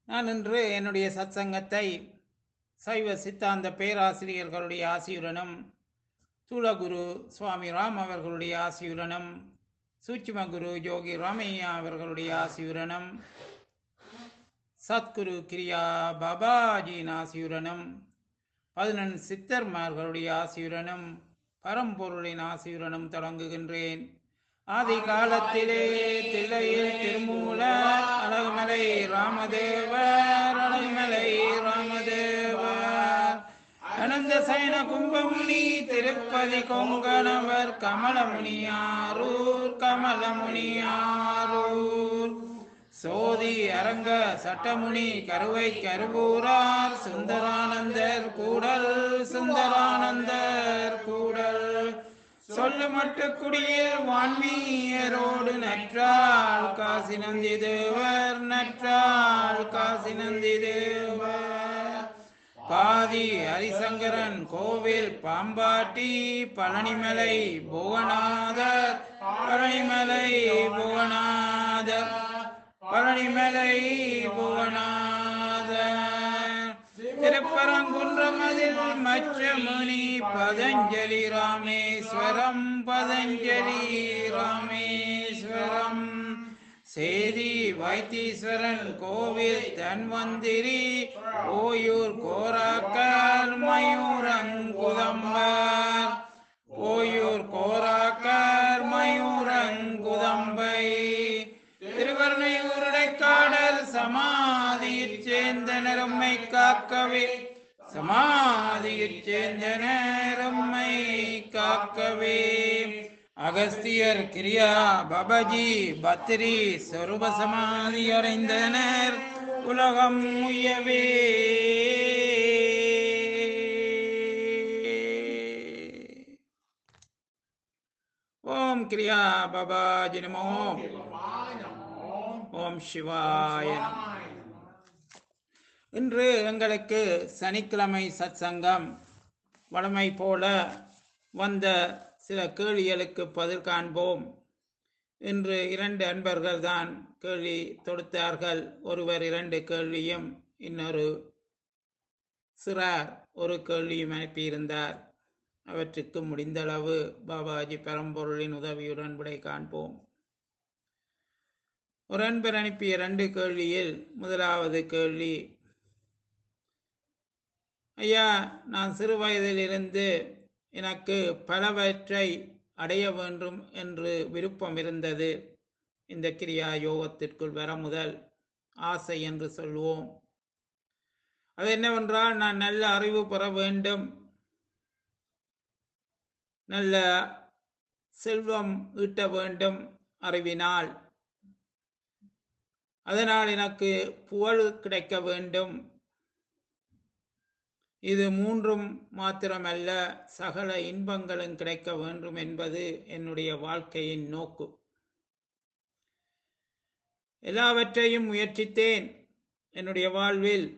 நான் இன்று என்னுடைய சத்சங்கத்தை சைவ சித்தாந்த பேராசிரியர்களுடைய ஆசியுடனும் சூலகுரு சுவாமி ராம் அவர்களுடைய ஆசியுடனும் சூட்சும குரு யோகி ராமையா அவர்களுடைய ஆசியுடனும் சத்குரு கிரியா பாபாஜியின் ஆசியுடனும் 11 சித்தர்மார்களுடைய ஆசியுடனும் பரம்பொருளின் ஆசியுடனும் தொடங்குகின்றேன். ஆதி காலத்திலே தில்லையில் திருமூலர் அழகுமலை ராமதேவர் அழகுமலை ராமதேவர் அனந்த சயன கும்பமுனி திருப்பதி கொங்கணவர் கமலமுனியாரூர் கமலமுனியாரூர் சோதி அரங்க சட்டமுனி கருவை கருவூரார் சுந்தரானந்தர் கூடல் சுந்தரானந்தர் கூடல் சொல்லு மட்டு குடியில் வான்மீயரோடு நற்றாள் காசி நந்தி தேவர் நற்றாள் காசி நந்தி தேவர் பாதி ஹரிசங்கரன் கோவில் பாம்பாட்டி பழனிமலை புவனாதர் பழனிமலை புவனாதர் பழனிமலை புவனாதர் திருப்பரங்குன்றமதில் மச்ச முனி பதஞ்சலி ராமேஸ்வரம் பதஞ்சலி ராமேஸ்வரம் சேதி வைத்தீஸ்வரன் கோவில் தன்வந்திரி ஓயூர் கோராக்கர் மயூரங்குதம்பர் ஓயூர் கோராக்கர் மயூரங்குதம்பை திருவர்ணையூருடைக்காடல் சமாதியிற் சேர்ந்தனர் உம்மை காக்கவே சமாதியிற் சேர்ந்தனர் உம்மை காக்கவே அகஸ்தியர் கிரியா பாபாஜி பத்ரி சொரூப சமாதி அடைந்தனர் உலகம் உயவே. ஓம் கிரியா பாபாஜி நமோ. ஓம் சிவாய நமோ. இன்று எங்களுக்கு சனிக்கிழமை சத்சங்கம் வழமை போல வந்த சில கேள்விகளுக்கு பதில் காண்போம். இன்று 2 அன்பர்கள் தான் கேள்வி தொடுத்தார்கள். ஒருவர் 2 கேள்வியும் இன்னொரு சிறார் ஒரு கேள்வியும் அனுப்பியிருந்தார். அவற்றுக்கு முடிந்தளவு பாபாஜி பரம்பொருளின் உதவியுடன் விடை காண்போம். ஒரு அன்பர் அனுப்பிய 2 கேள்வியில் முதலாவது கேள்வி, ஐயா, நான் சிறு வயதிலிருந்து எனக்கு பலவற்றை அடைய வேண்டும் என்று விருப்பம் இருந்தது. இந்த கிரியா யோகத்திற்குள் வர முதல் ஆசை என்று சொல்வோம். அது என்னவென்றால், நான் நல்ல அறிவு பெற வேண்டும், நல்ல செல்வம் ஈட்ட வேண்டும் அறிவினால், அதனால் எனக்கு புகழ் கிடைக்க வேண்டும். இது 3 மாத்திரமல்ல, சகல இன்பங்களும் கிடைக்க வேண்டும் என்பது என்னுடைய வாழ்க்கையின் நோக்கு. எல்லாவற்றையும் முயற்சித்தேன். என்னுடைய வாழ்வில்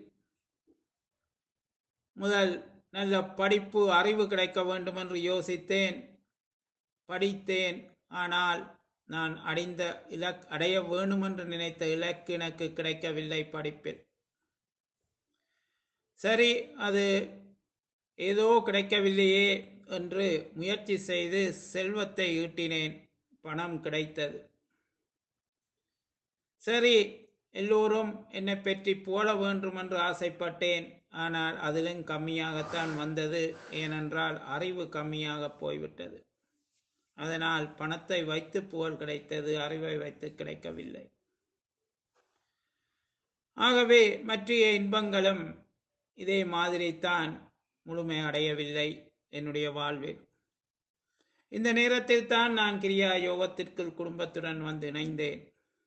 முதல் நல்ல படிப்பு அறிவு கிடைக்க வேண்டும் என்று யோசித்தேன், படித்தேன். ஆனால் நான் அடைய வேண்டும் என்று நினைத்த இலக்கு எனக்கு கிடைக்கவில்லை படிப்பில். சரி, அது ஏதோ கிடைக்கவில்லையே என்று முயற்சி செய்து செல்வத்தை ஈட்டினேன். பணம் கிடைத்தது. சரி, எல்லோரும் என்னை பற்றி புகழ வேண்டும் என்று ஆசைப்பட்டேன். ஆனால் அதிலும் கம்மியாகத்தான் வந்தது. ஏனென்றால் அறிவு கம்மியாக போய்விட்டது. அதனால் பணத்தை வைத்து புகழ் கிடைத்தது, அறிவை வைத்து கிடைக்கவில்லை. ஆகவே மற்ற இன்பங்களும் இதே மாதிரி தான் முழுமை அடையவில்லை என்னுடைய வாழ்வில். இந்த நேரத்தில் தான் நான் கிரியா யோகத்திற்குள் குடும்பத்துடன் வந்து இணைந்தேன்.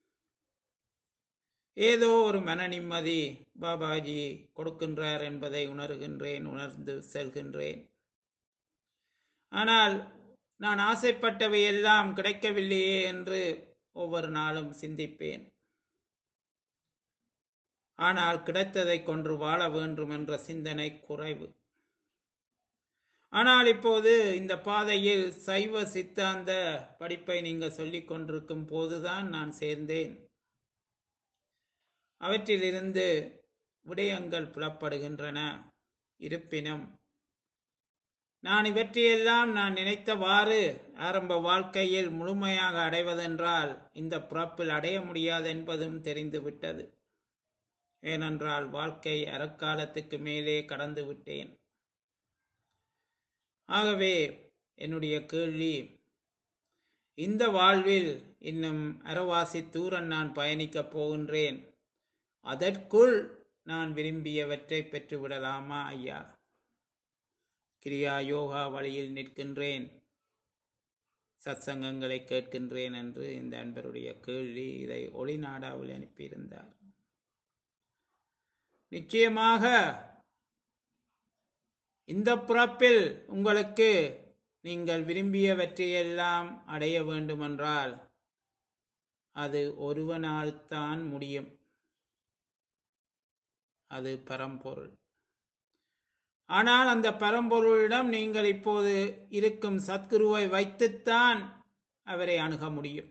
ஏதோ ஒரு மன நிம்மதி பாபாஜி கொடுக்கின்றார் என்பதை உணர்கின்றேன், உணர்ந்து செல்கின்றேன். ஆனால் நான் ஆசைப்பட்டவை எல்லாம் கிடைக்கவில்லையே என்று ஒவ்வொரு நாளும் சிந்திப்பேன். ஆனால் கிடைத்ததை கொன்று வாழ வேண்டும் என்ற சிந்தனை குறைவு. ஆனால் இப்போது இந்த பாதையில் சைவ சித்தாந்த படிப்பை நீங்க சொல்லிக் கொண்டிருக்கும் போதுதான் நான் சேர்ந்தேன். அவற்றிலிருந்து விடயங்கள் புலப்படுகின்றன. இருப்பினும் நான் இவற்றையெல்லாம் நான் நினைத்தவாறு ஆரம்ப வாழ்க்கையில் முழுமையாக அடைவதென்றால் இந்த பிறப்பில் அடைய முடியாது என்பதும் தெரிந்துவிட்டது. ஏனென்றால் வாழ்க்கை அறக்காலத்துக்கு மேலே கடந்து விட்டேன். ஆகவே என்னுடைய கேள்வி, இந்த வாழ்வில் இன்னும் அரைவாசி தூரம் நான் பயணிக்கப் போகின்றேன். அதற்குள் நான் விரும்பியவற்றை பெற்றுவிடலாமா ஐயா? கிரியா யோகா வழியில் நிற்கின்றேன், சத்சங்கங்களை கேட்கின்றேன் என்று இந்த அன்பருடைய கேள்வி. இதை ஒளிநாடாவில் அனுப்பியிருந்தார். நிச்சயமாக இந்த பிறப்பில் உங்களுக்கு நீங்கள் விரும்பியவற்றையெல்லாம் அடைய வேண்டுமென்றால் அது ஒருவனால் தான் முடியும். அது பரம்பொருள். ஆனால் அந்த பரம்பொருளிடம் நீங்கள் இப்போது இருக்கும் சத்குருவை வைத்துத்தான் அவரை அணுக முடியும்.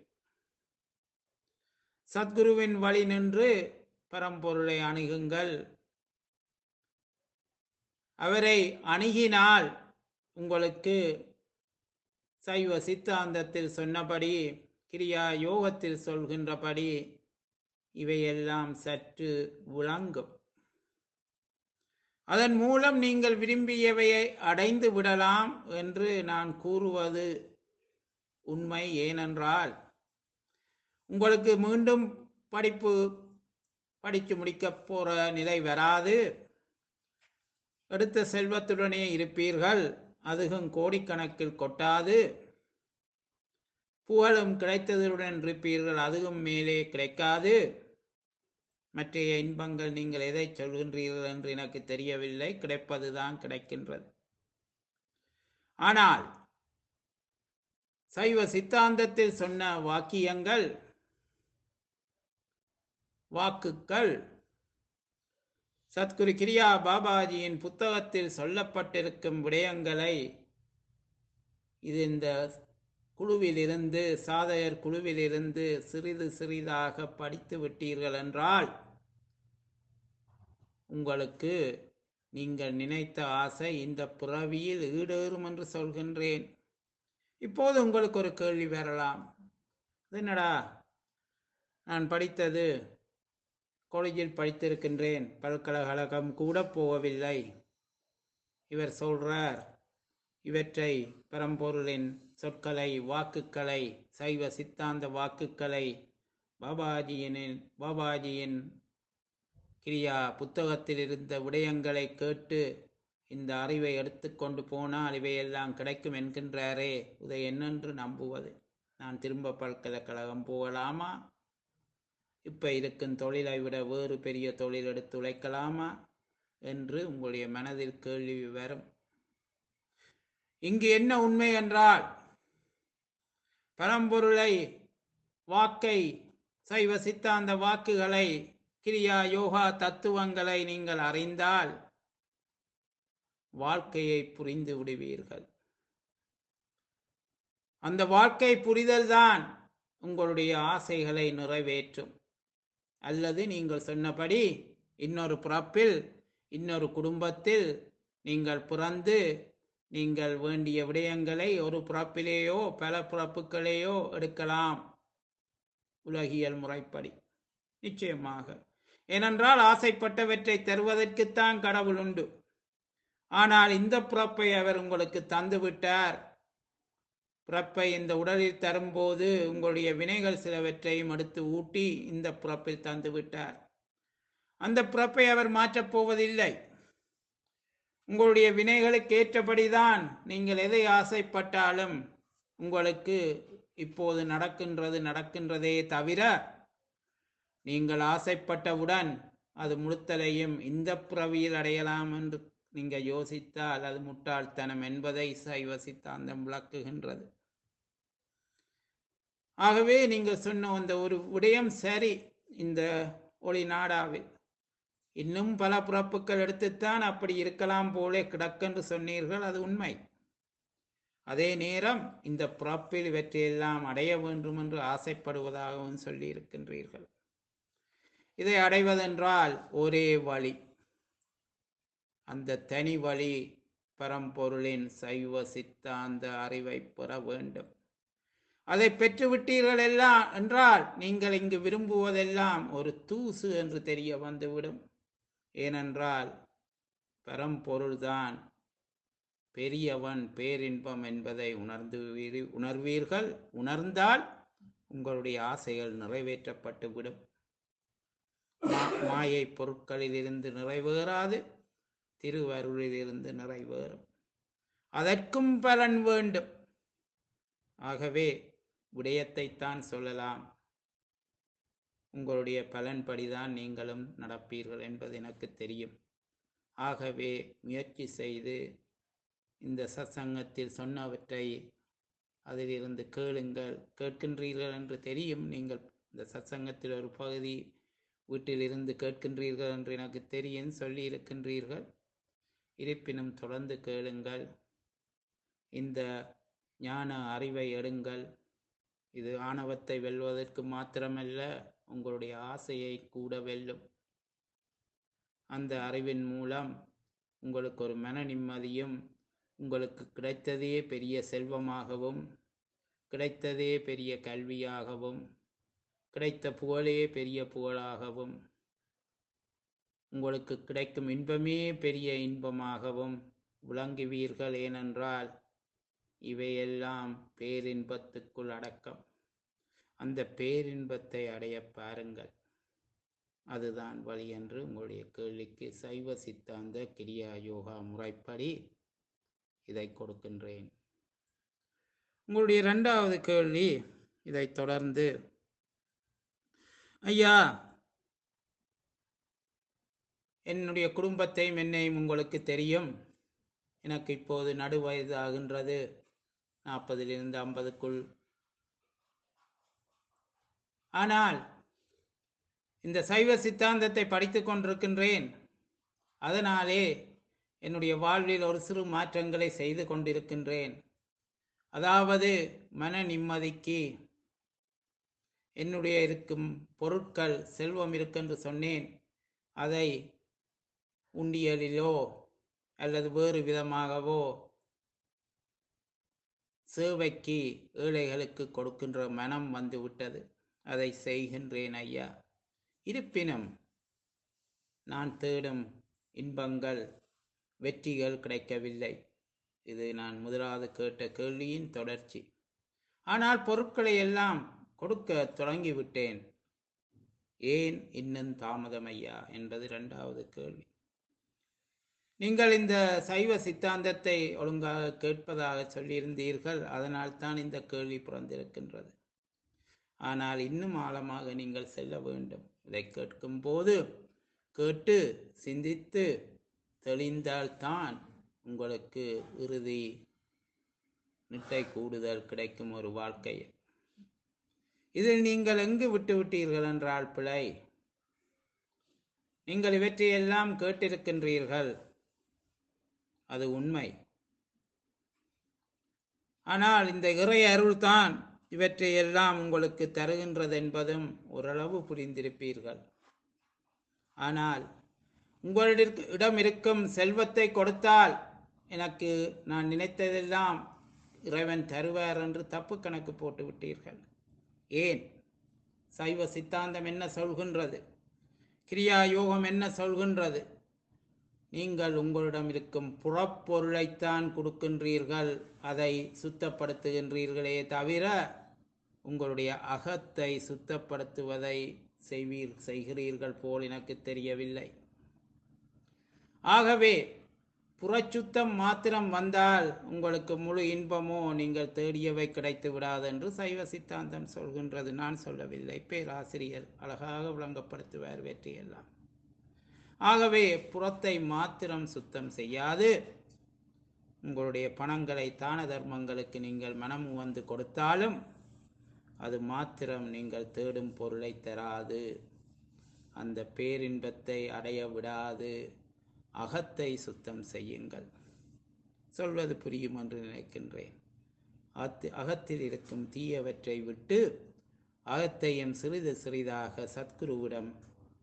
சத்குருவின் வழி நின்று பரம்பொருளை அணுகுங்கள். அவரை அணுகினால் உங்களுக்கு சைவ சித்தாந்தத்தில் சொன்னபடி, கிரியா யோகத்தில் சொல்கின்றபடி இவையெல்லாம் சற்று விளங்கும். அதன் மூலம் நீங்கள் விரும்பியவையை அடைந்து விடலாம் என்று நான் கூறுவது உண்மை. ஏனென்றால் உங்களுக்கு மீண்டும் படித்து முடிக்க போற நிலை வராது. எடுத்த செல்வத்துடனே இருப்பீர்கள், அதுவும் கோடிக்கணக்கில் கொட்டாது. புகழும் கிடைத்ததுடன் இருப்பீர்கள், அதுவும் மேலே கிடைக்காது. மற்றைய இன்பங்கள் நீங்கள் எதை சொல்கின்றீர்கள் என்று எனக்கு தெரியவில்லை, கிடைப்பதுதான் கிடைக்கின்றது. ஆனால் சைவ சித்தாந்தத்தில் சொன்ன வாக்கியங்கள், வாக்குகள், சத்குரு கிரியா பாபாஜியின் புத்தகத்தில் சொல்லப்பட்டிருக்கும் விடயங்களை இது இந்த குழுவிலிருந்து, சாதகர் குழுவிலிருந்து சிறிது சிறிதாக படித்து விட்டீர்கள் என்றால் உங்களுக்கு நீங்கள் நினைத்த ஆசை இந்த பிறவியில் ஈடேறும் என்று சொல்கின்றேன். இப்போது உங்களுக்கு ஒரு கேள்வி வரலாம், என்னடா நான் படித்தது காலேஜில் படித்திருக்கின்றேன், பல்கலைக்கழகம் கூட போகவில்லை, இவர் சொல்றார் இவற்றை பரம்பொருளின் சொற்களை, வாக்குகளை, சைவ சித்தாந்த வாக்குகளை பாபாஜியின் கிரியா புத்தகத்தில் இருந்த விடயங்களை கேட்டு இந்த அறிவை எடுத்துக்கொண்டு போனால் இவையெல்லாம் கிடைக்கும் என்கின்றாரே, இதை என்னென்று நம்புவது? நான் திரும்ப பல்கலைக்கழகம் போகலாமா? இப்ப இருக்கும் தொழிலை விட வேறு பெரிய தொழில் எடுத்து உழைக்கலாமா என்று உங்களுடைய மனதில் கேள்வி வரும். இங்கு என்ன உண்மை என்றால், பரம்பொருளை, வாக்கை, சைவ சித்தாந்த வாக்குகளை, கிரியா யோகா தத்துவங்களை நீங்கள் அறிந்தால் வாழ்க்கையை புரிந்து விடுவீர்கள். அந்த வாழ்க்கை புரிதல்தான் உங்களுடைய ஆசைகளை நிறைவேற்றும். அல்லது நீங்கள் சொன்னபடி இன்னொரு பிறப்பில், இன்னொரு குடும்பத்தில் நீங்கள் பிறந்து நீங்கள் வேண்டிய விடயங்களை ஒரு பிறப்பிலேயோ பல பிறப்புகளையோ எடுக்கலாம், உலகியல் முறைப்படி. நிச்சயமாக. ஏனென்றால் ஆசைப்பட்டவற்றை தருவதற்குத்தான் கடவுள் உண்டு. ஆனால் இந்த பிறப்பை அவர் உங்களுக்கு தந்துவிட்டார். பிறப்பை இந்த உடலில் தரும்போது உங்களுடைய வினைகள் சிலவற்றையும் எடுத்து ஊட்டி இந்த பிறப்பில் தந்துவிட்டார். அந்த பிறப்பை அவர் மாற்றப் போவதில்லை. உங்களுடைய வினைகளுக்கு ஏற்றபடிதான் நீங்கள் எதை ஆசைப்பட்டாலும் உங்களுக்கு இப்போது நடக்கின்றதே தவிர, நீங்கள் ஆசைப்பட்டவுடன் அது முழுத்தலையும் இந்த பிறவியில் அடையலாம் என்று நீங்கள் யோசித்தால் அது முட்டாள்தனம் என்பதை சைவ சித்தாந்தம் விளக்குகின்றது. ஆகவே நீங்கள் சொன்ன அந்த ஒரு விடயம் சரி. இந்த ஒளி நாடாவில் இன்னும் பல பிறப்புகள் எடுத்துத்தான் அப்படி இருக்கலாம் போலே கிடக்கென்று சொன்னீர்கள், அது உண்மை. அதே நேரம் இந்த பிறப்பில் இவற்றையெல்லாம் அடைய வேண்டும் என்று ஆசைப்படுவதாகவும் சொல்லி இருக்கின்றீர்கள். இதை அடைவதென்றால் ஒரே வழி, அந்த தனி வழி பரம்பொருளின் சைவ சித்தாந்த அறிவை பெற வேண்டும். அதை பெற்றுவிட்டீர்கள் எல்லாம் என்றால் நீங்கள் இங்கு விரும்புவதெல்லாம் ஒரு தூசு என்று தெரிய வந்துவிடும். ஏனென்றால் பரம்பொருள்தான் பெரியவன், பேரின்பம் என்பதை உணர்வீர்கள். உணர்ந்தால் உங்களுடைய ஆசைகள் நிறைவேற்றப்பட்டுவிடும். மாயை பொருட்களில் இருந்து நிறைவேறாது, திருவருளில் இருந்து நிறைவேறும். அதற்கும் பலன் வேண்டும். ஆகவே விடயத்தைத்தான் சொல்லலாம், உங்களுடைய பலன்படிதான் நீங்களும் நடப்பீர்கள் என்பது எனக்கு தெரியும். ஆகவே முயற்சி செய்து இந்த சத்சங்கத்தில் சொன்னவற்றை அதிலிருந்து கேளுங்கள். கேட்கின்றீர்கள் என்று தெரியும். நீங்கள் இந்த சத்சங்கத்தில் ஒரு பகுதி வீட்டிலிருந்து கேட்கின்றீர்கள் என்று எனக்கு தெரியும், சொல்லி இருக்கின்றீர்கள். இருப்பினும் தொடர்ந்து கேளுங்கள். இந்த ஞான அறிவை எடுங்கள். இது ஆணவத்தை வெல்வதற்கு மாத்திரமல்ல, உங்களுடைய ஆசையை கூட வெல்லும். அந்த அறிவின் மூலம் உங்களுக்கு ஒரு மன நிம்மதியும், உங்களுக்கு கிடைத்ததே பெரிய செல்வமாகவும், கிடைத்ததே பெரிய கல்வியாகவும், கிடைத்த புகழே பெரிய புகழாகவும், உங்களுக்கு கிடைக்கும் இன்பமே பெரிய இன்பமாகவும் விளங்குவீர்கள். ஏனென்றால் இவையெல்லாம் பேரின்பத்துக்குள் அடக்கம். அந்த பேரின்பத்தை அடைய பாருங்கள். அதுதான் வழி என்று உங்களுடைய கேள்விக்கு சைவ சித்தாந்த கிரியா யோகா முறைப்படி இதை கொடுக்கின்றேன். உங்களுடைய இரண்டாவது கேள்வி இதை தொடர்ந்து, ஐயா, என்னுடைய குடும்பத்தையும் என்னையும் உங்களுக்கு தெரியும். எனக்கு இப்போது நடுவயது ஆகின்றது, 40லிருந்து 50க்குள். ஆனால் இந்த சைவ சித்தாந்தத்தை படித்து கொண்டிருக்கின்றேன். அதனாலே என்னுடைய வாழ்வில் ஒரு சிறு மாற்றங்களை செய்து கொண்டிருக்கின்றேன். அதாவது மன நிம்மதிக்கு என்னுடைய இருக்கும் பொருட்கள், செல்வம் இருக்கென்று சொன்னேன், அதை உண்டியலிலோ அல்லது வேறு விதமாகவோ சேவைக்கு ஏழைகளுக்கு கொடுக்கின்ற மனம் வந்துவிட்டது. அதை செய்கின்றேன் ஐயா. இருப்பினும் நான் தேடும் இன்பங்கள், வெற்றிகள் கிடைக்கவில்லை. இது நான் முதலாவது கேட்ட கேள்வியின் தொடர்ச்சி. ஆனால் பொருட்களை எல்லாம் கொடுக்க தொடங்கிவிட்டேன். ஏன் இன்னும் தாமதம் ஐயா என்பது இரண்டாவது கேள்வி. நீங்கள் இந்த சைவ சித்தாந்தத்தை ஒழுங்காக கேட்பதாக சொல்லியிருந்தீர்கள். அதனால் தான் இந்த கேள்வி பிறந்திருக்கின்றது. ஆனால் இன்னும் ஆழமாக நீங்கள் செல்ல வேண்டும். இதை கேட்கும் போது கேட்டு சிந்தித்து தெளிந்தால்தான் உங்களுக்கு இறுதி நிட்டை கூடுதல் கிடைக்கும் ஒரு வாழ்க்கை. இதில் நீங்கள் எங்கு விட்டு விட்டீர்கள் என்றால் பிழை. நீங்கள் இவற்றையெல்லாம் கேட்டிருக்கின்றீர்கள், அது உண்மை. ஆனால் இந்த இறை அருள்தான் இவற்றையெல்லாம் உங்களுக்கு தருகின்றது என்பதும் ஓரளவு புரிந்திருப்பீர்கள். ஆனால் உங்களிடம் இருக்கும் செல்வத்தை கொடுத்தால் எனக்கு நான் நினைத்ததெல்லாம் இறைவன் தருவார் என்று தப்பு கணக்கு போட்டு விட்டீர்கள். ஏன்? சைவ சித்தாந்தம் என்ன சொல்கின்றது? கிரியா யோகம் என்ன சொல்கின்றது? நீங்கள் உங்களிடம் இருக்கும் புறப்பொருளைத்தான் கொடுக்கின்றீர்கள், அதை சுத்தப்படுத்துகின்றீர்களே தவிர உங்களுடைய அகத்தை சுத்தப்படுத்துவதை செய்கிறீர்கள் போல் எனக்கு தெரியவில்லை. ஆகவே புறச்சுத்தம் மாத்திரம் வந்தால் உங்களுக்கு முழு இன்பமோ நீங்கள் தேடியவை கிடைத்து விடாது என்று சைவ சித்தாந்தம் சொல்கின்றது. நான் சொல்லவில்லை, பேராசிரியர் அழகாக விளங்கப்படுத்துவார் வெற்றியெல்லாம். ஆகவே புறத்தை மாத்திரம் சுத்தம் செய்யாது, உங்களுடைய பணங்களை தான தர்மங்களுக்கு நீங்கள் மனம் வந்து கொடுத்தாலும் அது மாத்திரம் நீங்கள் தேடும் பொருளை தராது, அந்த பேரின்பத்தை அடைய விடாது. அகத்தை சுத்தம் செய்யுங்கள். சொல்வது புரியும் என்று நினைக்கின்றேன். அகத்தில் இருக்கும் தீயவற்றை விட்டு அகத்தையும் சிறிது சிறிதாக சத்குருவிடம்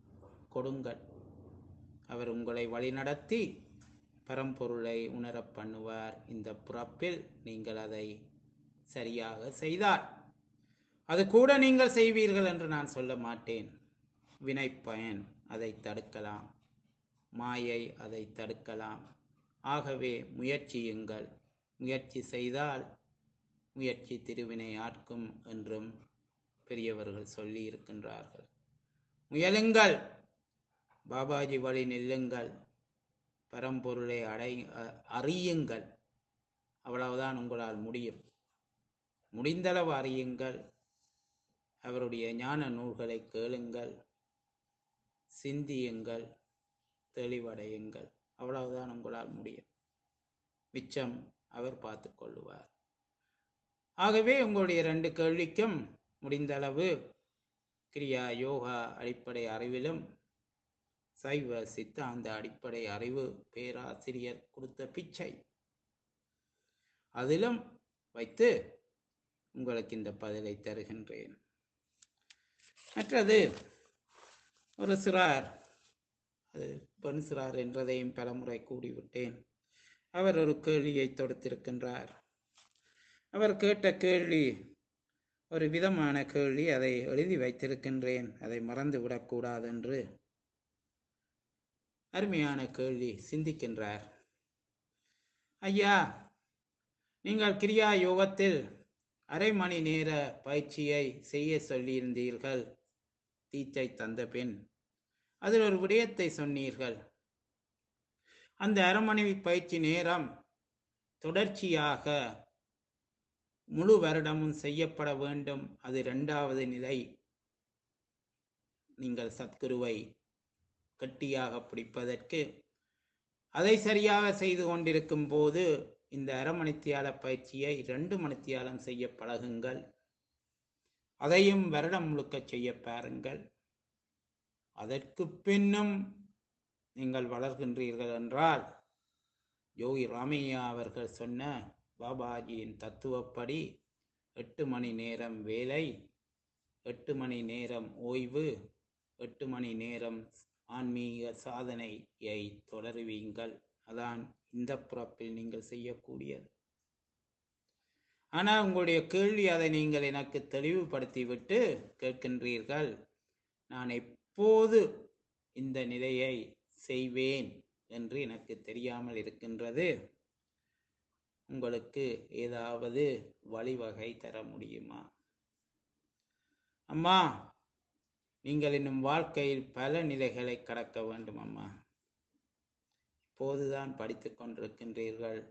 கொடுங்கள். அவர் உங்களை வழிநடத்தி பரம்பொருளை உணரப் பண்ணுவார். இந்த பிறப்பில் நீங்கள் அதை சரியாக செய்தால் அது கூட நீங்கள் செய்வீர்கள் என்று நான் சொல்ல மாட்டேன். வினைப்பயன் அதை தடுக்கலாம், மாயை அதை தடுக்கலாம். ஆகவே முயற்சியுங்கள். முயற்சி செய்தால் முயற்சி திருவினை ஆட்கும் என்றும் பெரியவர்கள் சொல்லி இருக்கின்றார்கள். முயலுங்கள், பாபாஜி வழி நில்லுங்கள், பரம்பொருளை அறியுங்கள். அவ்வளவுதான் உங்களால் முடியும். முடிந்தளவு அறியுங்கள். அவருடைய ஞான நூல்களை கேளுங்கள், சிந்தியுங்கள், தெளிவடையுங்கள். அவ்வளவுதான் உங்களால் முடியும். மிச்சம் அவர் பார்த்து கொள்ளுவார். ஆகவே உங்களுடைய 2 கேள்விக்கும் முடிந்தளவு கிரியா யோகா அடிப்படை அறிவிலும் சைவ சித்தாந்த அடிப்படை அறிவு பேராசிரியர் கொடுத்த பிச்சை அதிலும் வைத்து உங்களுக்கு இந்த பதிலை தருகின்றேன். மற்றது ஒரு சிறார், அது பெண் சிறார் என்றதையும் பலமுறை கூறிவிட்டேன். அவர் ஒரு கேள்வியை தொடுத்திருக்கின்றார். அவர் கேட்ட கேள்வி ஒரு விதமான கேள்வி. அதை எழுதி வைத்திருக்கின்றேன், அதை மறந்து விடக்கூடாது என்று. அருமையான கேள்வி. சிந்திக்கின்றார். ஐயா, நீங்கள் கிரியா யோகத்தில் அரை மணி நேர பயிற்சியை செய்ய சொல்லியிருந்தீர்கள். தீச்சை தந்த பின் அதில் ஒரு விடயத்தை சொன்னீர்கள். அந்த அரை மணி பயிற்சி நேரம் தொடர்ச்சியாக முழு வருடமும் செய்யப்பட வேண்டும். அது 2வது நிலை. நீங்கள் சத்குருவை கட்டியாக பிடிப்பதற்கு அதை சரியாக செய்து கொண்டிருக்கும் போது இந்த அரை மணித்தியால பயிற்சியை 2 மணித்தியாலம் செய்ய பழகுங்கள். அதையும் வருடம் முழுக்க செய்ய பாருங்கள். அதற்கு பின்னும் நீங்கள் வளர்கின்றீர்கள் என்றால் யோகி ராமையா அவர்கள் சொன்ன பாபாஜியின் தத்துவப்படி 8 மணி நேரம் வேலை, 8 மணி நேரம் ஓய்வு, 8 மணி நேரம் ஆன்மீக சாதனையை தொடருவீங்கள். அதான் இந்த பிறப்பில் நீங்கள் செய்யக்கூடியது. ஆனால் உங்களுடைய கேள்வி, அதை நீங்கள் எனக்கு தெளிவுபடுத்திவிட்டு கேட்கின்றீர்கள், நான் எப்போது இந்த நிலையை செய்வேன் என்று எனக்கு தெரியாமல் இருக்கின்றது. உங்களுக்கு ஏதாவது வழிவகை தர முடியுமா? அம்மா, நீங்கள் இன்னும் வாழ்க்கையில் பல நிலைகளை கடக்க வேண்டும் அம்மா. இப்போதுதான் படித்துக் கொண்டிருக்கின்றீர்கள்.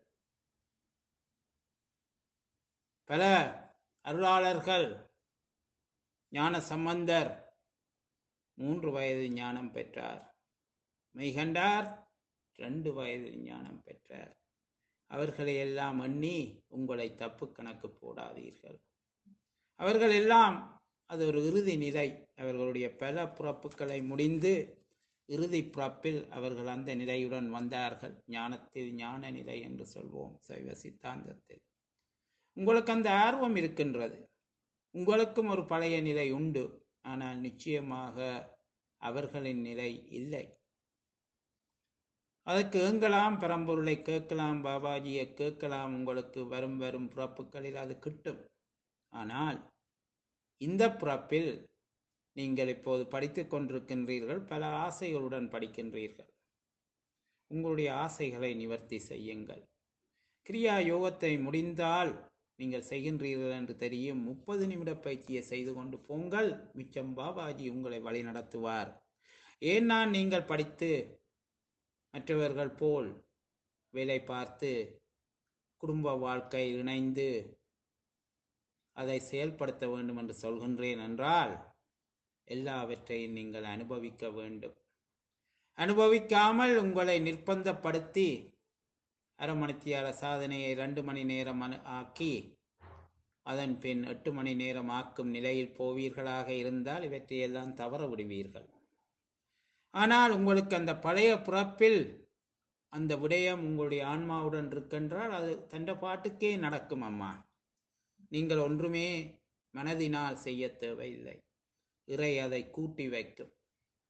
பல அருளாளர்கள், ஞான சம்பந்தர் 3 வயது ஞானம் பெற்றார். மெய்கண்டார் 2 வயது ஞானம் பெற்றார். அவர்களை எல்லாம் எண்ணி உங்களை தப்பு கணக்கு போடாதீர்கள். அவர்கள் எல்லாம் அது ஒரு இறுதி நிலை. அவர்களுடைய பல பிறப்புகளை முடிந்து இறுதி பிறப்பில் அவர்கள் அந்த நிலையுடன் வந்தார்கள். ஞானத்தில் ஞான நிலை என்று சொல்வோம் சைவ சித்தாந்தத்தில். உங்களுக்கு அந்த ஆர்வம் இருக்கின்றது. உங்களுக்கும் ஒரு பழைய நிலை உண்டு. ஆனால் நிச்சயமாக அவர்களின் நிலை இல்லை. அதற்கு ஏங்கலாம், பரம்பொருளை கேட்கலாம், பாபாஜியை கேட்கலாம். உங்களுக்கு வரும் பிறப்புகளில் அது கிட்டும். ஆனால் இந்த பிறப்பில் நீங்கள் இப்போது படித்துக் கொண்டிருக்கின்றீர்கள். பல ஆசைகளுடன் படிக்கின்றீர்கள். உங்களுடைய ஆசைகளை நிவர்த்தி செய்யுங்கள். கிரியா யோகத்தை முடிந்தால் நீங்கள் செய்கின்றீர்கள் என்று தெரியும். 30 நிமிட பயிற்சியை செய்து கொண்டு போங்கள். மிச்சம் பாபாஜி உங்களை வழி நடத்துவார். ஏன் நீங்கள் படித்து மற்றவர்கள் போல் வேலை பார்த்து குடும்ப வாழ்க்கை இணைந்து அதை செயல்படுத்த வேண்டும் என்று சொல்கின்றேன் என்றால், எல்லாவற்றையும் நீங்கள் அனுபவிக்க வேண்டும். அனுபவிக்காமல் உங்களை நிர்பந்தப்படுத்தி அரை மணித்தியால சாதனையை 2 மணி நேரம் ஆக்கி அதன் பின் 8 மணி நேரம் ஆக்கும் நிலையில் போவீர்களாக இருந்தால் இவற்றையெல்லாம் தவற விடுவீர்கள். ஆனால் உங்களுக்கு அந்த பழைய பிறப்பில் அந்த விடயம் உங்களுடைய ஆன்மாவுடன் இருக்கின்றால் அது தண்ட பாட்டுக்கே நடக்கும் அம்மா. நீங்கள் ஒன்றுமே மனதினால் செய்ய தேவையில்லை. இறை அதை கூட்டி வைக்கும்.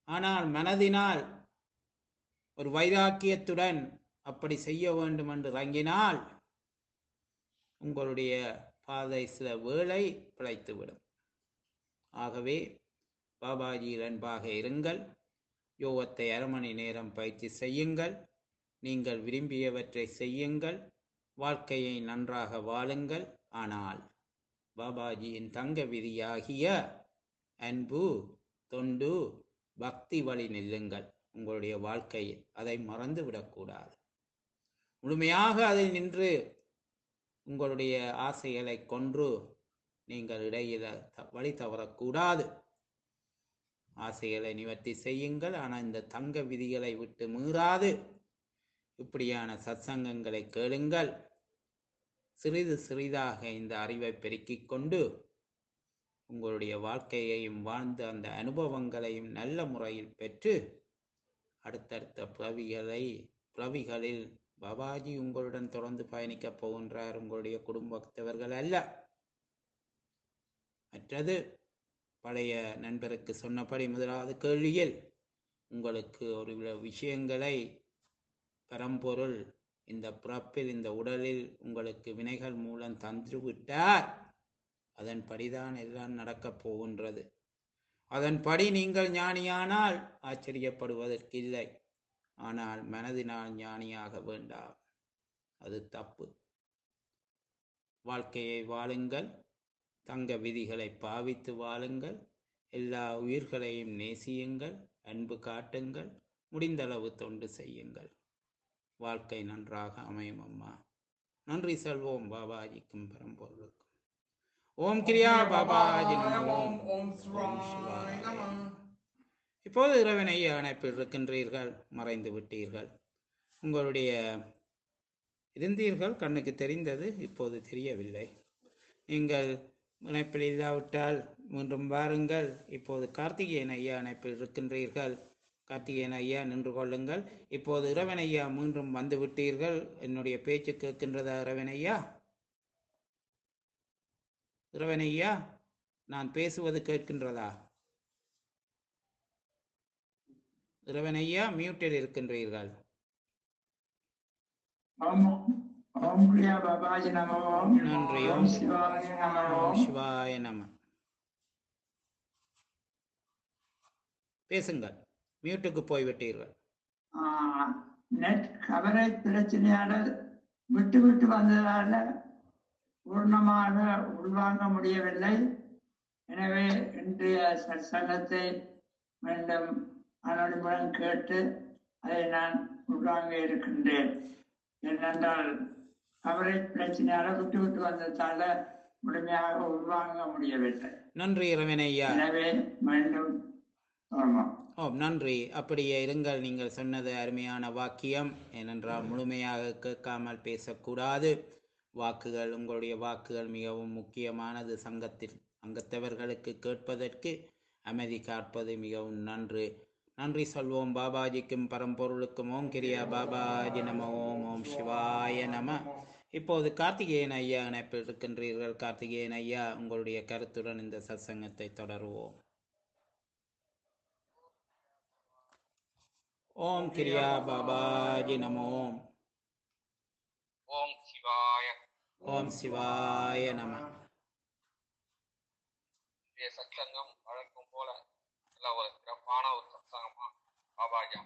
ஆனால் மனதினால் ஒரு வைராக்கியத்துடன் அப்படி செய்ய வேண்டும் என்று இறங்கினால் உங்களுடைய பாதை சில வேளை பிழைத்துவிடும். ஆகவே பாபாஜியில் அன்பாக இருங்கள். யோகத்தை 1/2 மணி நேரம் பயிற்சி செய்யுங்கள். நீங்கள் விரும்பியவற்றை செய்யுங்கள். வாழ்க்கையை நன்றாக வாழுங்கள். ஆனால் பாபாஜியின் தங்க விதியாகிய அன்பு, தொண்டு, பக்தி வழி நில்லுங்கள். உங்களுடைய வாழ்க்கையில் அதை மறந்து விடக்கூடாது. முழுமையாக அதில் நின்று உங்களுடைய ஆசைகளை கொன்று நீங்கள் இடையில வழி தவறக்கூடாது. ஆசைகளை நிவர்த்தி செய்யுங்கள். ஆனால் இந்த தங்க விதிகளை விட்டு மீறாது இப்படியான சத்சங்கங்களை கேளுங்கள். சிறிது சிறிதாக இந்த அறிவை பெருக்கிக் கொண்டு உங்களுடைய வாழ்க்கையையும் வாழ்ந்த அந்த அனுபவங்களையும் நல்ல முறையில் பெற்று அடுத்தடுத்த பிறவிகளில் பாபாஜி உங்களுடன் தொடர்ந்து பயணிக்கப் போகின்றார். உங்களுடைய குடும்பத்தவர்கள் அல்ல. மற்றது பழைய நண்பருக்கு சொன்னபடி முதலாவது கேள்வியில் உங்களுக்கு ஒரு விஷயங்களை பரம்பொருள் இந்த பிறப்பில் இந்த உடலில் உங்களுக்கு வினைகள் மூலம் தந்துவிட்டார். அதன்படிதான் எல்லாம் நடக்கப் போகின்றது. அதன்படி நீங்கள் ஞானியானால் ஆச்சரியப்படுவதற்கில்லை. ஆனால் மனதினால் ஞானியாக வேண்டாம், அது தப்பு. வாழ்க்கையை வாழுங்கள். தங்க விதிகளை பாவித்து வாழுங்கள். எல்லா உயிர்களையும் நேசியுங்கள். அன்பு காட்டுங்கள். முடிந்தளவு தொண்டு செய்யுங்கள். வாழ்க்கை நன்றாக அமையும் அம்மா. நன்றி சொல்வோம் பாபாஜிக்கும் பரம்பொருளுக்கும். ஓம் கிரியா பாபாஜி நமோ. ஓம் சிவாய. இப்போது இறைவனை அணைப்பில் இருக்கின்றீர்கள். மறைந்து விட்டீர்கள். உங்களுடைய இருந்தீர்கள், கண்ணுக்கு தெரிந்தது, இப்போது தெரியவில்லை. நீங்கள் இணைப்பில் இல்லாவிட்டால் மீண்டும் வாருங்கள். இப்போது கார்த்திகேயன் ஐயா இணைப்பில் இருக்கின்றீர்கள். கார்த்திகேயன் ஐயா நின்று கொள்ளுங்கள். இப்போது இறைவன் ஐயா மீண்டும் வந்து விட்டீர்கள். என்னுடைய பேச்சு கேட்கின்றதா இறைவன் ஐயா? இறைவன் ஐயா, நான் பேசுவது கேட்கின்றதா? இறைவன் ஐயா மியூட்டில் இருக்கின்றீர்கள். நன்றி. ஓம் சிவாய நம. பேசுங்கள். மியூட்டுக்கு போய்விட்டீர்கள். நெட் கவரேஜ் பிரச்சனையால விட்டு விட்டு வந்ததால பூர்ணமாக உள்வாங்க முடியவில்லை. எனவே இன்றைய சத்சங்கத்தை மீண்டும் அனுமதியுடன் கேட்டு அதை நான் உள்வாங்க இருக்கின்றேன். ஏனென்றால் கவரேஜ் பிரச்சனையால விட்டு விட்டு வந்ததால முழுமையாக உள்வாங்க முடியவில்லை. நன்றி இறைவன் ஐயா. எனவே மீண்டும் ஓம் நன்றி. அப்படியே இருங்கள். நீங்கள் சொன்னது அருமையான வாக்கியம். ஏனென்றால் முழுமையாக கேட்காமல் பேசக்கூடாது. வாக்குகள், உங்களுடைய வாக்குகள் மிகவும் முக்கியமானது. சங்கத்தில் அங்கத்தவர்களுக்கு கேட்பதற்கு அமைதி காப்பது மிகவும் நன்று. நன்றி சொல்வோம் பாபாஜிக்கும் பரம்பொருளுக்கும். ஓம் கிரியா பாபாஜி நம. ஓம் ஓம் சிவாய நம. இப்போது கார்த்திகேயன் ஐயா இணைப்பில் இருக்கின்றீர்கள். கார்த்திகேயன் ஐயா, உங்களுடைய கருத்துடன் இந்த சத்சங்கத்தை தொடருவோம். ஓம் கிரியா பாபாஜி நமோ. ஓம் சிவாய. ஓம் சிவாய நம. சத்சங்கம் வழக்கம் போல நல்ல ஒரு சிறப்பான ஒரு சத்சங்கமா பாபாஜி.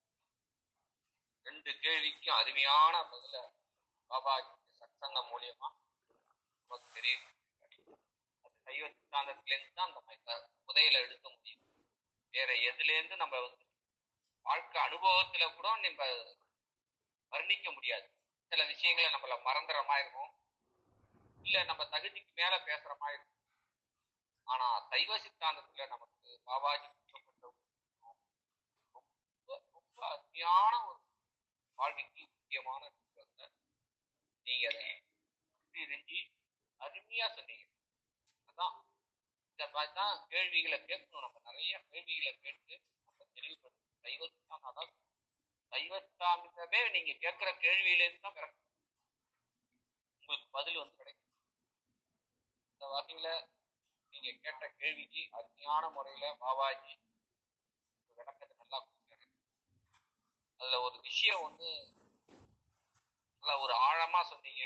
2 கேள்விக்கும் அருமையான பதில பாபாஜி சத்சங்கம் மூலியமா நமக்கு தெரியும். அது சைவ சித்தாந்தத்திலேருந்து தான் நம்ம புதையில எடுக்க முடியும். வேற எதுலேருந்து நம்ம வாழ்க்கை அனுபவத்துல கூட நம்ம வர்ணிக்க முடியாது. சில விஷயங்களை நம்மள மறந்துற மாதிரி இருக்கும், இல்ல நம்ம தகுதிக்கு மேல பேசுற மாதிரி இருக்கும். ஆனா சைவ சித்தாந்தத்துல நமக்கு பாபாஜி ரொம்ப அருமையான ஒரு வாழ்க்கைக்கு முக்கியமான விஷயத்தை நீங்க தெரிஞ்சு அருமையா சொன்னீங்க. அதான் இந்த மாதிரி தான் கேள்விகளை கேட்கணும். நம்ம நிறைய கேள்விகளை கேட்டு நம்ம தெளிவுபடுத்தணும். சைவ சித்தாந்தம், அதாவது சைவ சித்தாந்தமே நீங்க கேட்கிற கேள்வியிலேருந்து தான் கிடைக்கும், உங்களுக்கு பதில் கிடைக்கும். இந்த வகையில நீங்க கேட்ட கேள்விக்கு அருமையான முறையில பாபாஜி விளக்கம் ஒரு விஷயம் வந்து நல்ல ஒரு ஆழமா சொன்னீங்க.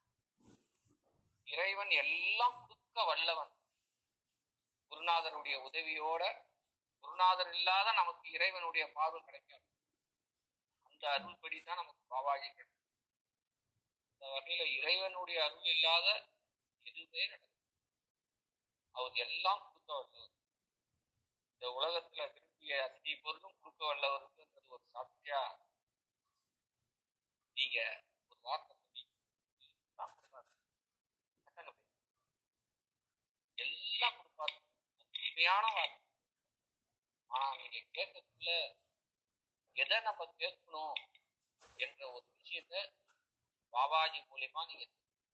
இறைவன் எல்லாம் கொடுக்க வல்லவன். குருநாதருடைய உதவியோட, குருநாதர் இல்லாத நமக்கு இறைவனுடைய பார்வை கிடைக்காது. அந்த அருள்படி தான் நமக்கு பாபாஜி கிடைக்கும். அந்த வகையில இறைவனுடைய அருள் இல்லாத எதுவுமே நடக்கும். அவர் எல்லாம் கொடுக்க வல்லவர். இந்த உலகத்துல விரும்பிய அத்தனை பொருளும் கொடுக்க வல்லவருக்கு ஒரு சாட்சியா நீங்க ஒரு வார்த்தை சொன்னீங்க. எல்லாம் கொடுப்பாரு. உண்மையான வார்த்தை. ஆனா நீங்க கேட்கறதுல எதை நம்ம கேட்கணும் என்ற ஒரு விஷயத்த பாபாஜி மூலியமா நீங்க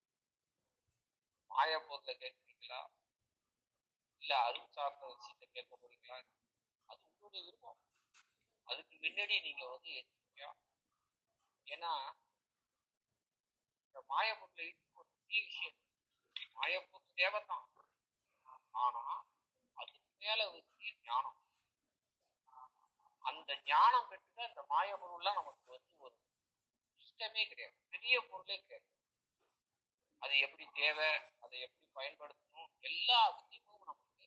மாயப்பூர்ல கேட்குறீங்களா, இல்ல அருள் சார்ந்த விஷயத்த கேட்க போறீங்களா, அது உங்களுடைய விருப்பம். அதுக்கு முன்னாடி நீங்க வந்து எச்சரிக்கையா, ஏன்னா இந்த மாயப்பூர்ல ஒரு பெரிய விஷயம். மாயப்பூர் தேவைதான், ஆனா அதுக்கு மேல ஒரு ஞானம். அந்த ஞானம் பெற்றுதான் இந்த மாய பொருள்லாம் நமக்கு வந்து ஒரு இஷ்டமே கிடையாது, பெரிய பொருளே கிடையாது. அது எப்படி தேவை, அதை எப்படி பயன்படுத்தணும், எல்லா விஷயமும் நமக்கு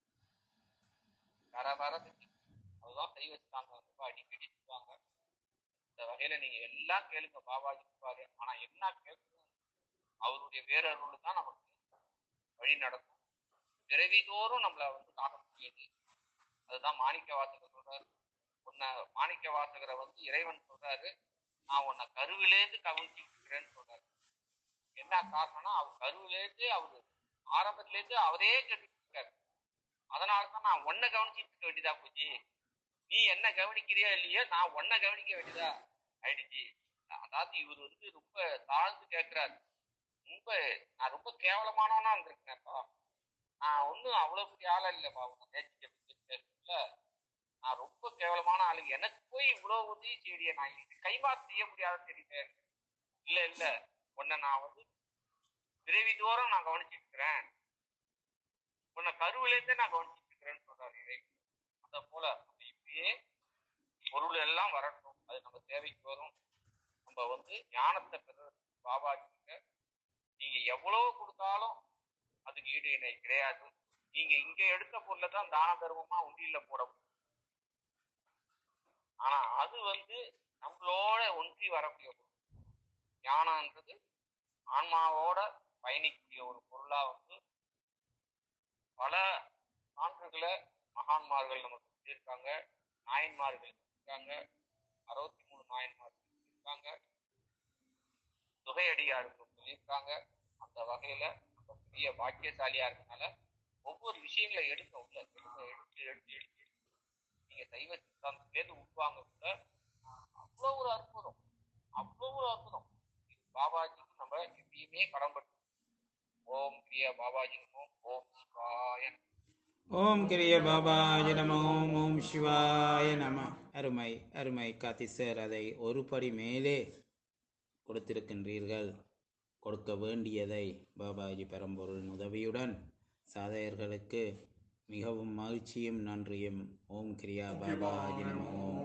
வர வர அதுதான் கை வச்சுட்டாங்க. ரொம்ப அடிக்கடி சொல்லுவாங்க. இந்த வகையில நீங்க எல்லாம் கேளுங்க, பாபாஜி இருப்பாரு. ஆனா என்ன கேட்கணும், அவருடைய வேறொருள் தான் நமக்கு வழி நடக்கும். பிறவிதோறும் நம்மளை வந்து காணக்கூடியது. அதுதான் மாணிக்க வாசகர் சொல்றாரு. உன்னை மாணிக்க வாசகரை வந்து இறைவன் சொல்றாரு, நான் உன்னை கருவிலேருந்து கவனிச்சுக்கிறேன்னு சொல்றாரு. என்ன காரணம்னா, அவர் கருவிலேருந்து அவரு ஆரம்பத்திலேருந்து அவரே கேட்டுட்டு இருக்காரு. அதனாலதான் நான் உன்னை கவனிச்சுட்டு இருக்க வேண்டியதா போச்சு. நீ என்ன கவனிக்கிறியோ இல்லையோ, நான் உன்னை கவனிக்க வேண்டியதா ஆயிடுச்சு. அதாவது இவர் வந்து ரொம்ப தாழ்ந்து கேட்கிறாரு. நான் ரொம்ப கேவலமானவனா இருந்திருக்கேன்ப்பா. நான் ஒன்னும் அவ்வளவு பெரிய ஆளா இல்லப்பா. நான் ரொம்ப கேவலமான ஆளுங்க. எனக்கு போய் இவ்வளவு உதவி செய்ய நான் கைமாறு செய்ய முடியாத தெரியல. இல்ல உன்னை நான் வந்து பிறவிதோறும் நான் கவனிச்சுட்டு இருக்கிறேன், உன்னை கருவிலேருந்தே நான் கவனிச்சுட்டு இருக்கிறேன்னு சொல்றாரு இறைவன். அத போல இப்பயே பொருள் எல்லாம் வரட்டும், அது நம்ம தேவைக்கு வரும். நம்ம வந்து ஞானத்தை பெற பாபாஜி நீங்க எவ்வளவு கொடுத்தாலும் அதுக்கு ஈடு இணை கிடையாது. நீங்க இங்க எடுத்த பொருளை தான் தான தர்மமா உண்டியில போட முடியும். ஆனா அது வந்து நம்மளோட ஒன்றி வரக்கூடிய பொருள். ஞானம்ன்றது ஆன்மாவோட பயணிக்கக்கூடிய ஒரு பொருளா வந்து பல சான்றுகளை மகான்மார்கள் நமக்கு சொல்லியிருக்காங்க. நாயன்மார்கள் இருக்காங்க, 63 நாயன்மார்கள் இருக்காங்க, தொகையடியார்கள் சொல்லியிருக்காங்க. அந்த வகையில நம்ம பெரிய பாக்கியசாலியா இருக்கனால ஒவ்வொரு விஷயங்களை எடுக்க உள்ள எடுத்து நீங்க சைவ சித்தாந்தத்திலேருந்து உருவாங்க கூட அவ்வளோ ஒரு அற்புதம், அவ்வளோ ஒரு அற்புதம். பாபாஜிக்கு நம்ம எப்பயுமே கடன்பட்டு. ஓம் கிரிய பாபாஜி நமோ. ஓம் சிவாய. ஓம் கிரிய பாபாஜி நமோ. ஓம் சிவாய நம. அருமை அருமை காத்தி சார், அதை ஒரு படி மேலே கொடுத்திருக்கின்றீர்கள். கொடுக்க வேண்டியதை பாபாஜி பரம்பொருளின் உதவியுடன் சாதகர்களுக்கு மிகவும் மகிழ்ச்சியும் நன்றியும். ஓம் கிரியா பாபாஜி நமோ.